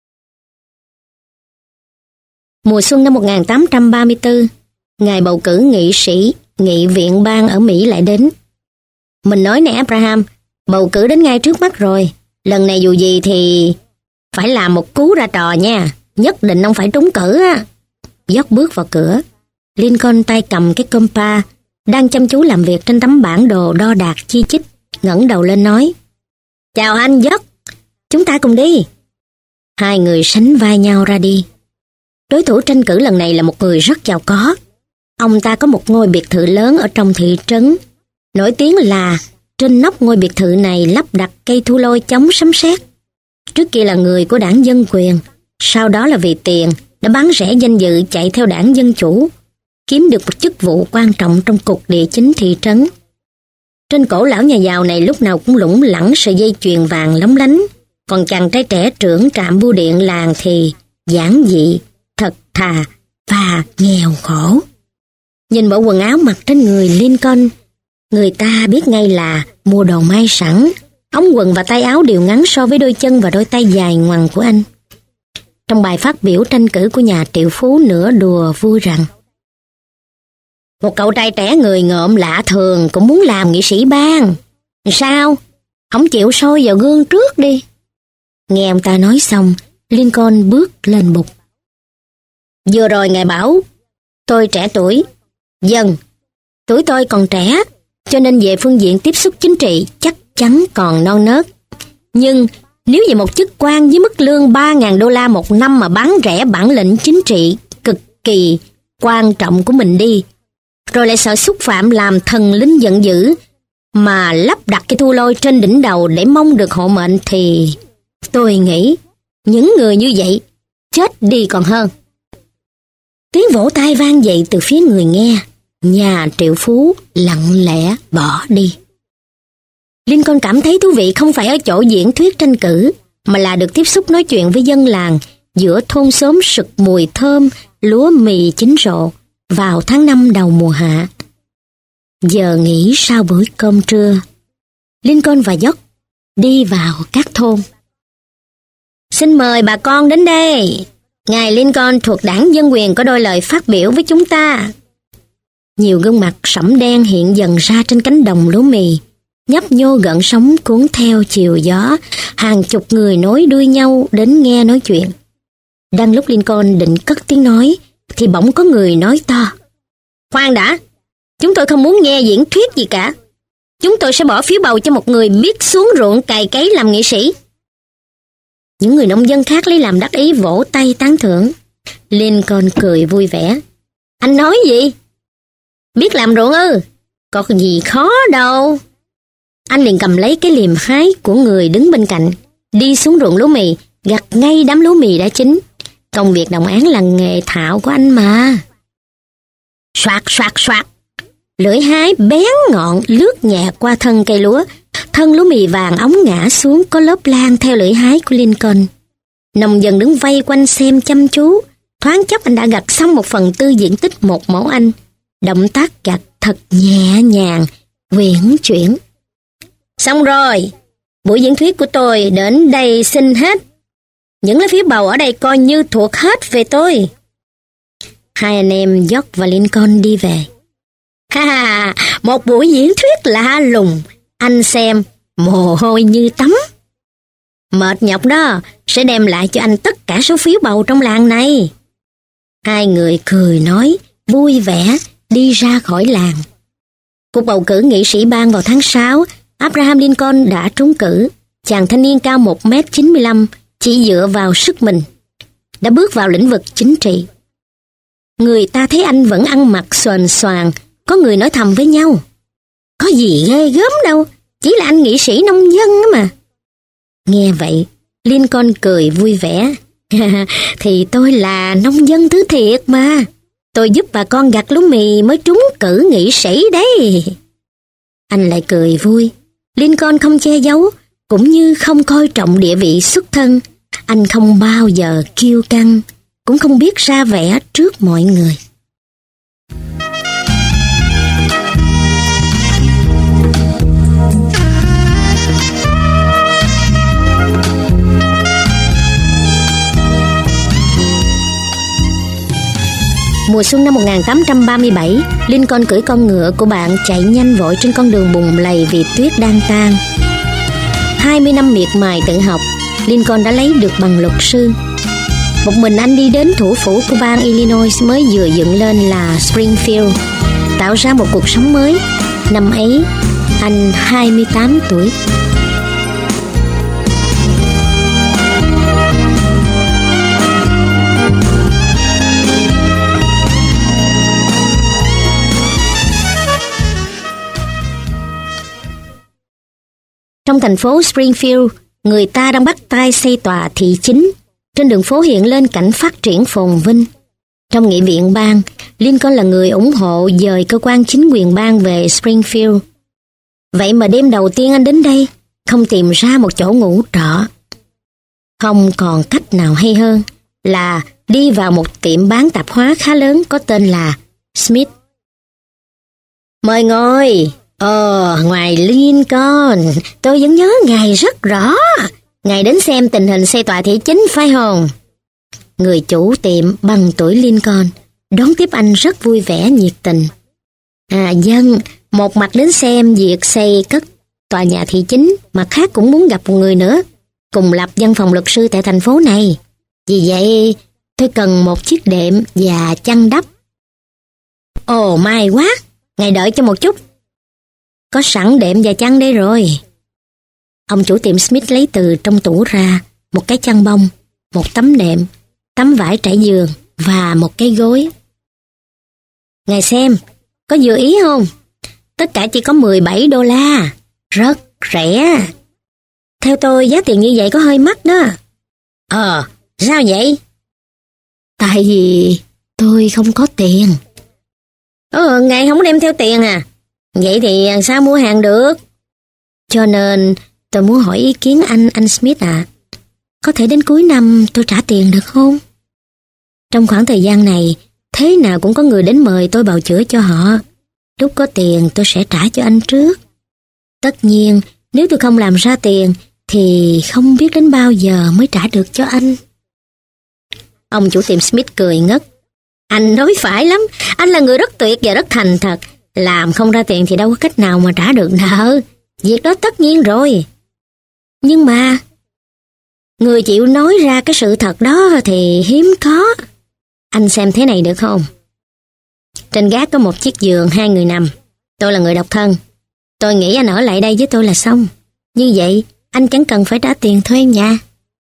Mùa xuân năm 1834, ngày bầu cử nghị sĩ nghị viện bang ở Mỹ lại đến. Mình nói nè Abraham, bầu cử đến ngay trước mắt rồi. Lần này dù gì thì phải làm một cú ra trò nha. Nhất định ông phải trúng cử á. George bước vào cửa. Lincoln tay cầm cái compa, đang chăm chú làm việc trên tấm bản đồ đo đạc chi chít, ngẩng đầu lên nói: Chào anh George, chúng ta cùng đi. Hai người sánh vai nhau ra đi. Đối thủ tranh cử lần này là một người rất giàu có. Ông ta có một ngôi biệt thự lớn ở trong thị trấn. Nổi tiếng là trên nóc ngôi biệt thự này lắp đặt cây thu lôi chống sấm sét. Trước kia là người của đảng Dân Quyền, sau đó là vì tiền đã bán rẻ danh dự chạy theo đảng Dân Chủ, kiếm được một chức vụ quan trọng trong cục địa chính thị trấn. Trên cổ lão nhà giàu này lúc nào cũng lủng lẳng sợi dây chuyền vàng lóng lánh, còn chàng trai trẻ trưởng trạm bưu điện làng thì giản dị, thật thà và nghèo khổ. Nhìn bộ quần áo mặc trên người Lincoln, người ta biết ngay là mua đồ may sẵn. Ống quần và tay áo đều ngắn so với đôi chân và đôi tay dài ngoằng của anh. Trong bài phát biểu tranh cử của nhà triệu phú nửa đùa vui rằng: Một cậu trai trẻ người ngợm lạ thường cũng muốn làm nghị sĩ bang. Sao? Không chịu soi vào gương trước đi. Nghe ông ta nói xong, Lincoln bước lên bục. Vừa rồi ngài bảo tôi trẻ tuổi. Vâng, tuổi tôi còn trẻ, cho nên về phương diện tiếp xúc chính trị chắc chắn còn non nớt. Nhưng nếu về một chức quan với mức lương 3.000 đô la một năm mà bán rẻ bản lĩnh chính trị cực kỳ quan trọng của mình đi, rồi lại sợ xúc phạm làm thần linh giận dữ mà lắp đặt cái thu lôi trên đỉnh đầu để mong được hộ mệnh thì tôi nghĩ những người như vậy chết đi còn hơn. Tiếng vỗ tay vang dậy từ phía người nghe. Nhà triệu phú lặng lẽ bỏ đi. Lincoln cảm thấy thú vị không phải ở chỗ diễn thuyết tranh cử, mà là được tiếp xúc nói chuyện với dân làng giữa thôn xóm sực mùi thơm lúa mì chín rộ vào tháng 5 đầu mùa hạ. Giờ nghỉ sau bữa cơm trưa, Lincoln và George đi vào các thôn. Xin mời bà con đến đây. Ngài Lincoln thuộc đảng Dân Quyền có đôi lời phát biểu với chúng ta. Nhiều gương mặt sẫm đen hiện dần ra trên cánh đồng lúa mì, nhấp nhô gợn sóng cuốn theo chiều gió. Hàng chục người nối đuôi nhau đến nghe nói chuyện. Đang lúc Lincoln định cất tiếng nói, thì bỗng có người nói to: Khoan đã, chúng tôi không muốn nghe diễn thuyết gì cả. Chúng tôi sẽ bỏ phiếu bầu cho một người biết xuống ruộng cày cấy làm nghị sĩ. Những người nông dân khác lấy làm đắc ý vỗ tay tán thưởng. Lincoln cười vui vẻ. Anh nói gì? Biết làm ruộng ư? Có gì khó đâu. Anh liền cầm lấy cái liềm hái của người đứng bên cạnh, đi xuống ruộng lúa mì, gặt ngay đám lúa mì đã chín. Công việc đồng áng là nghề thạo của anh mà. Soạt soạt soạt, lưỡi hái bén ngọn lướt nhẹ qua thân cây lúa. Thân lúa mì vàng óng ngã xuống có lớp lan theo lưỡi hái của Lincoln. Nông dân đứng vây quanh xem chăm chú. Thoáng chốc anh đã gặt xong 1/4 diện tích một mẫu Anh. Động tác gặt thật nhẹ nhàng, uyển chuyển. Xong rồi, buổi diễn thuyết của tôi đến đây xin hết. Những lá phiếu bầu ở đây coi như thuộc hết về tôi. Hai anh em George và Lincoln đi về. Ha, một buổi diễn thuyết lạ lùng. Anh xem, mồ hôi như tắm. Mệt nhọc đó, sẽ đem lại cho anh tất cả số phiếu bầu trong làng này. Hai người cười nói, vui vẻ, đi ra khỏi làng. Cuộc bầu cử nghị sĩ bang vào tháng 6, Abraham Lincoln đã trúng cử. Chàng thanh niên cao 1m95, chỉ dựa vào sức mình, đã bước vào lĩnh vực chính trị. Người ta thấy anh vẫn ăn mặc xoàn xoàng, có người nói thầm với nhau. Có gì ghê gớm đâu, chỉ là anh nghị sĩ nông dân mà. Nghe vậy, Lincoln cười vui vẻ. Thì tôi là nông dân thứ thiệt mà. Tôi giúp bà con gặt lúa mì mới trúng cử nghị sĩ đấy. Anh lại cười vui. Lincoln không che giấu, cũng như không coi trọng địa vị xuất thân. Anh không bao giờ kiêu căng, cũng không biết ra vẻ trước mọi người. Mùa xuân năm 1837, Lincoln cưỡi con ngựa của bạn chạy nhanh vội trên con đường bùn lầy vì tuyết đang tan. 20 năm miệt mài tự học, Lincoln đã lấy được bằng luật sư. Một mình anh đi đến thủ phủ của bang Illinois mới vừa dựng lên là Springfield, tạo ra một cuộc sống mới. Năm ấy, anh 28 tuổi. Trong thành phố Springfield, người ta đang bắt tay xây tòa thị chính. Trên đường phố hiện lên cảnh phát triển phồn vinh. Trong nghị viện bang, Lincoln là người ủng hộ dời cơ quan chính quyền bang về Springfield. Vậy mà đêm đầu tiên anh đến đây, không tìm ra một chỗ ngủ trọ. Không còn cách nào hay hơn là đi vào một tiệm bán tạp hóa khá lớn có tên là Smith. Mời ngồi. Ngài Lincoln, tôi vẫn nhớ ngài rất rõ. Ngài đến xem tình hình xây tòa thị chính phải không? Người chủ tiệm bằng tuổi Lincoln đón tiếp anh rất vui vẻ nhiệt tình. Vâng, một mặt đến xem việc xây cất tòa nhà thị chính, mặt khác cũng muốn gặp một người nữa, cùng lập văn phòng luật sư tại thành phố này. Vì vậy, tôi cần một chiếc đệm và chăn đắp. Ồ, may quá, ngài đợi cho một chút. Có sẵn đệm và chăn đây rồi. Ông chủ tiệm Smith lấy từ trong tủ ra một cái chăn bông, một tấm đệm, tấm vải trải giường và một cái gối. Ngài xem, có vừa ý không? Tất cả chỉ có $17, rất rẻ. Theo tôi giá tiền như vậy có hơi mắc đó. Sao vậy? Tại vì Tôi không có tiền. Ngài không đem theo tiền à? Vậy thì sao mua hàng được? Cho nên tôi muốn hỏi ý kiến anh Smith ạ. Có thể đến cuối năm tôi trả tiền được không? Trong khoảng thời gian này, thế nào cũng có người đến mời tôi bào chữa cho họ. Lúc có tiền tôi sẽ trả cho anh trước. Tất nhiên, nếu tôi không làm ra tiền, thì không biết đến bao giờ mới trả được cho anh. Ông chủ tiệm Smith cười ngất. Anh nói phải lắm, anh là người rất tuyệt và rất thành thật. Làm không ra tiền thì đâu có cách nào mà trả được nợ. Việc đó tất nhiên rồi. Nhưng mà, người chịu nói ra cái sự thật đó thì hiếm có. Anh xem thế này được không? Trên gác có một chiếc giường 2 người nằm. Tôi là người độc thân. Tôi nghĩ anh ở lại đây với tôi là xong. Như vậy, anh chẳng cần phải trả tiền thuê nhà.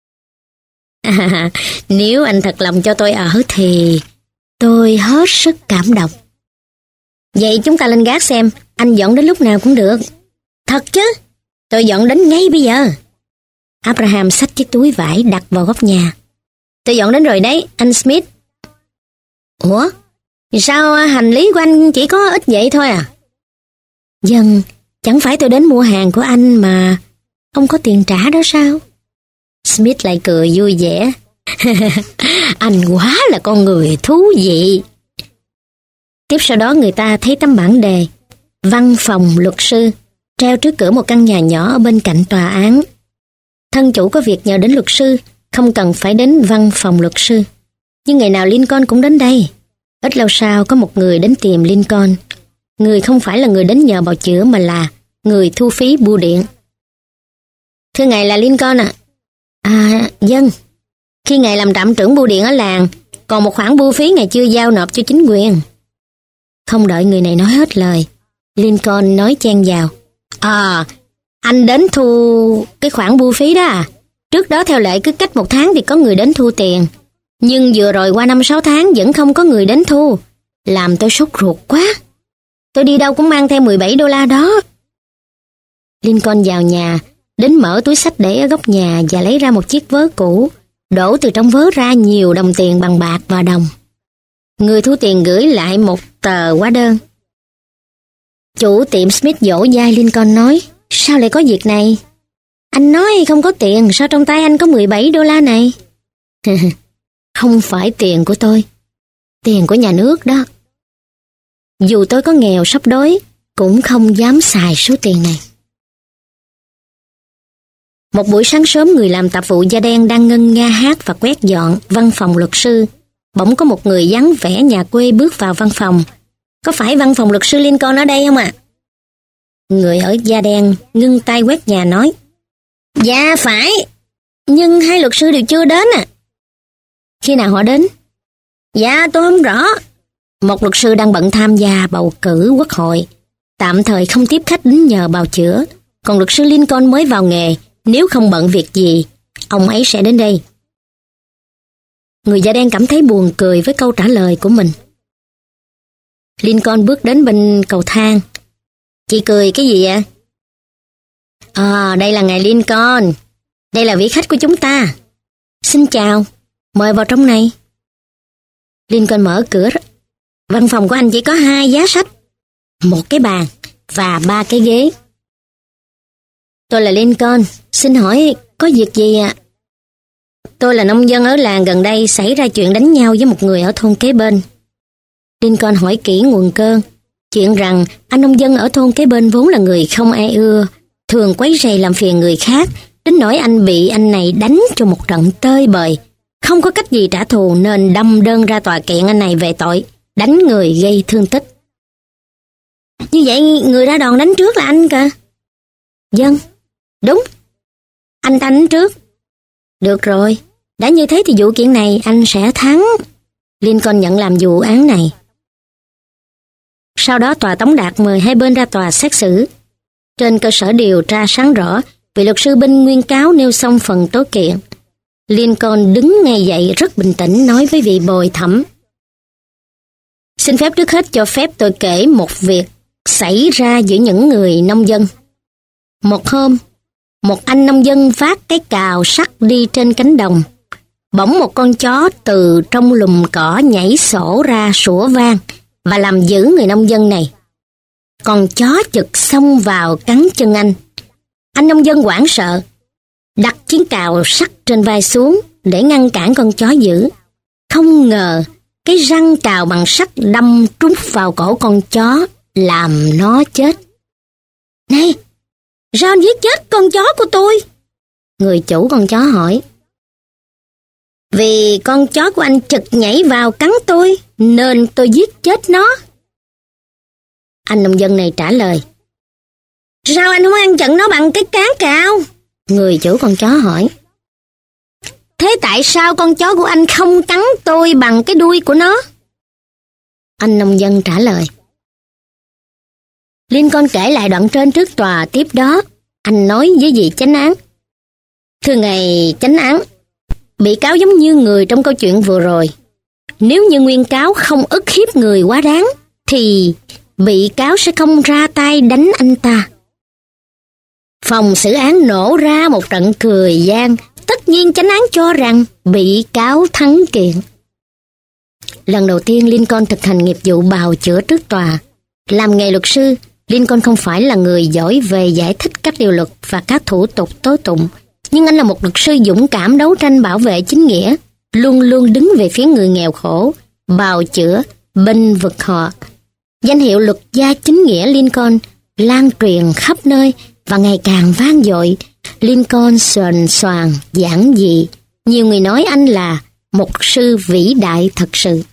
Nếu anh thật lòng cho tôi ở thì tôi hết sức cảm động. Vậy chúng ta lên gác xem, anh dọn đến lúc nào cũng được. Thật chứ? Tôi dọn đến ngay bây giờ. Abraham xách chiếc túi vải đặt vào góc nhà. Tôi dọn đến rồi đấy, anh Smith. Ủa? Sao hành lý của anh chỉ có ít vậy thôi à? Dân, chẳng phải tôi đến mua hàng của anh mà ông có tiền trả đó sao? Smith lại cười vui vẻ. Anh quá là con người thú vị. Tiếp sau đó người ta thấy tấm bảng đề Văn phòng luật sư treo trước cửa một căn nhà nhỏ ở bên cạnh tòa án. Thân chủ có việc nhờ đến luật sư, không cần phải đến văn phòng luật sư. Nhưng ngày nào Lincoln cũng đến đây. Ít lâu sau có một người đến tìm Lincoln. Người không phải là người đến nhờ bào chữa mà là người thu phí bưu điện. Thưa ngài là Lincoln ạ. Dân. Khi ngài làm trạm trưởng bưu điện ở làng, còn một khoản bưu phí ngài chưa giao nộp cho chính quyền. Không đợi người này nói hết lời, Lincoln nói chen vào. Anh đến thu cái khoản bưu phí đó à? Trước đó theo lệ cứ cách 1 tháng thì có người đến thu tiền. Nhưng vừa rồi qua 5-6 tháng vẫn không có người đến thu. Làm tôi sốt ruột quá. Tôi đi đâu cũng mang theo $17 đó. Lincoln vào nhà, đến mở túi xách để ở góc nhà và lấy ra một chiếc vớ cũ, đổ từ trong vớ ra nhiều đồng tiền bằng bạc và đồng. Người thu tiền gửi lại một tờ hóa đơn. Chủ tiệm Smith vỗ vai Lincoln nói, sao lại có việc này? Anh nói không có tiền, sao trong tay anh có $17 này? Không phải tiền của tôi, tiền của nhà nước đó. Dù tôi có nghèo sắp đói, cũng không dám xài số tiền này. Một buổi sáng sớm, người làm tạp vụ da đen đang ngân nga hát và quét dọn văn phòng luật sư. Bỗng có một người dáng vẻ nhà quê bước vào văn phòng. Có phải văn phòng luật sư Lincoln ở đây không ạ? Người ở da đen ngưng tay quét nhà nói. Dạ phải, nhưng 2 luật sư đều chưa đến à. Khi nào họ đến? Dạ tôi không rõ. Một luật sư đang bận tham gia bầu cử quốc hội, tạm thời không tiếp khách đến nhờ bào chữa. Còn luật sư Lincoln mới vào nghề, nếu không bận việc gì, ông ấy sẽ đến đây. Người da đen cảm thấy buồn cười với câu trả lời của mình. Lincoln bước đến bên cầu thang. Chị cười cái gì ạ? Đây là ngài Lincoln. Đây là vị khách của chúng ta. Xin chào, mời vào trong này. Lincoln mở cửa. Văn phòng của anh chỉ có 2 giá sách, 1 cái bàn và 3 cái ghế. Tôi là Lincoln, xin hỏi có việc gì ạ? Tôi là nông dân ở làng gần đây xảy ra chuyện đánh nhau với một người ở thôn kế bên. Lincoln hỏi kỹ nguồn cơn. Chuyện rằng anh nông dân ở thôn kế bên vốn là người không ai ưa, thường quấy rầy làm phiền người khác, đến nỗi anh bị anh này đánh cho một trận tơi bời. Không có cách gì trả thù nên đâm đơn ra tòa kiện anh này về tội đánh người gây thương tích. Như vậy người ra đòn đánh trước là anh cơ? Vâng, đúng. Anh ta đánh trước. Được rồi, đã như thế thì vụ kiện này anh sẽ thắng. Lincoln nhận làm vụ án này. Sau đó tòa tống đạt mời 2 bên ra tòa xét xử. Trên cơ sở điều tra sáng rõ, vị luật sư binh nguyên cáo nêu xong phần tố kiện. Lincoln đứng ngay dậy rất bình tĩnh nói với vị bồi thẩm. Xin phép trước hết cho phép tôi kể một việc xảy ra giữa những người nông dân. Một hôm, một anh nông dân vác cái cào sắt đi trên cánh đồng. Bỗng một con chó từ trong lùm cỏ nhảy sổ ra sủa vang và làm dữ người nông dân này. Con chó chực xông vào cắn chân anh. Anh nông dân hoảng sợ, đặt chiến cào sắt trên vai xuống để ngăn cản con chó dữ. Không ngờ cái răng cào bằng sắt đâm trúng vào cổ con chó, làm nó chết. Này, sao anh giết chết con chó của tôi? Người chủ con chó hỏi. Vì con chó của anh chực nhảy vào cắn tôi, nên tôi giết chết nó. Anh nông dân này trả lời. Sao anh không ăn chặn nó bằng cái cán cào? Người chủ con chó hỏi. Thế tại sao con chó của anh không cắn tôi bằng cái đuôi của nó? Anh nông dân trả lời. Lincoln kể lại đoạn trên trước tòa. Tiếp đó, anh nói với vị chánh án. Thưa ngài chánh án, bị cáo giống như người trong câu chuyện vừa rồi. Nếu như nguyên cáo không ức hiếp người quá đáng, thì bị cáo sẽ không ra tay đánh anh ta. Phòng xử án nổ ra một trận cười gian. Tất nhiên chánh án cho rằng bị cáo thắng kiện. Lần đầu tiên Lincoln thực hành nghiệp vụ bào chữa trước tòa. Làm nghề luật sư, Lincoln không phải là người giỏi về giải thích các điều luật và các thủ tục tố tụng, nhưng anh là một luật sư dũng cảm đấu tranh bảo vệ chính nghĩa, luôn luôn đứng về phía người nghèo khổ, bào chữa, bênh vực họ. Danh hiệu luật gia chính nghĩa Lincoln lan truyền khắp nơi và ngày càng vang dội. Lincoln xuềnh xoàng, giản dị. Nhiều người nói anh là một sư vĩ đại thật sự.